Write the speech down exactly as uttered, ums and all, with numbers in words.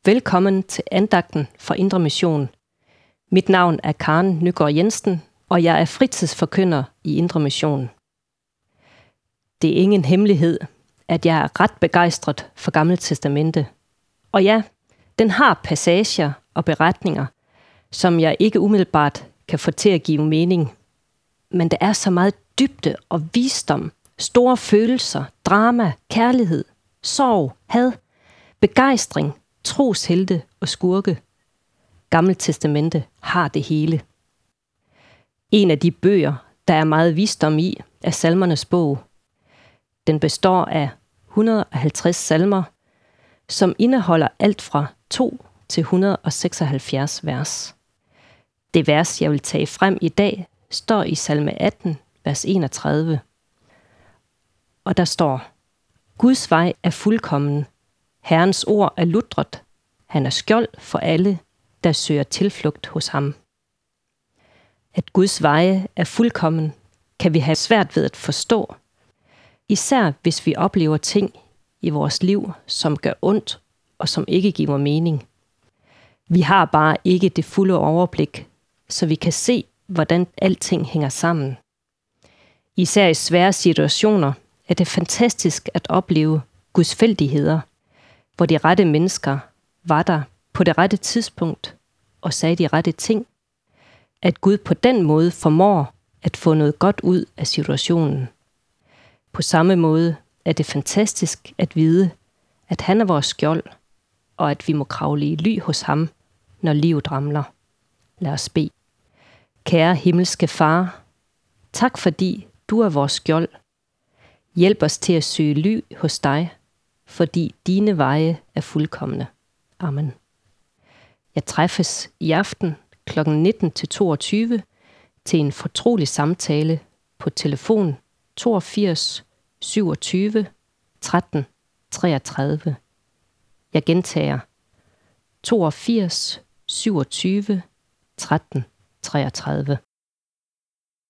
Velkommen til andagten for Indre Mission. Mit navn er Karen Nygaard Jensen, og jeg er fritidsforkynder i Indre Mission. Det er ingen hemmelighed, at jeg er ret begejstret for Gamle Testamente. Og ja, den har passager og beretninger, som jeg ikke umiddelbart kan få til at give mening. Men der er så meget dybde og visdom, store følelser, drama, kærlighed, sorg, had, begejstring, troshelte og skurke. Gamle Testamente har det hele. En af de bøger, der er meget visdom i, er Salmernes bog. Den består af et hundrede og halvtreds salmer, som indeholder alt fra to til et hundrede og seksoghalvfjerds vers. Det vers, jeg vil tage frem i dag, står i salme atten, vers enogtredive. Og der står: Guds vej er fuldkommen. Herrens ord er lutret. Han er skjold for alle, der søger tilflugt hos ham. At Guds veje er fuldkommen, kan vi have svært ved at forstå. Især hvis vi oplever ting i vores liv, som gør ondt og som ikke giver mening. Vi har bare ikke det fulde overblik, så vi kan se, hvordan alting hænger sammen. Især i svære situationer er det fantastisk at opleve Guds fældigheder, hvor de rette mennesker var der på det rette tidspunkt og sagde de rette ting. At Gud på den måde formår at få noget godt ud af situationen. På samme måde er det fantastisk at vide, at han er vores skjold, og at vi må kravle i ly hos ham, når livet ramler. Lad os bede. Kære himmelske Far, tak fordi du er vores skjold. Hjælp os til at søge ly hos dig, fordi dine veje er fuldkomne. Amen. Jeg træffes i aften klokken nitten til toogtyve til en fortrolig samtale på telefon toogfirs syvogtyve tretten treogtredive. Jeg gentager toogfirs syvogtyve tretten treogtredive.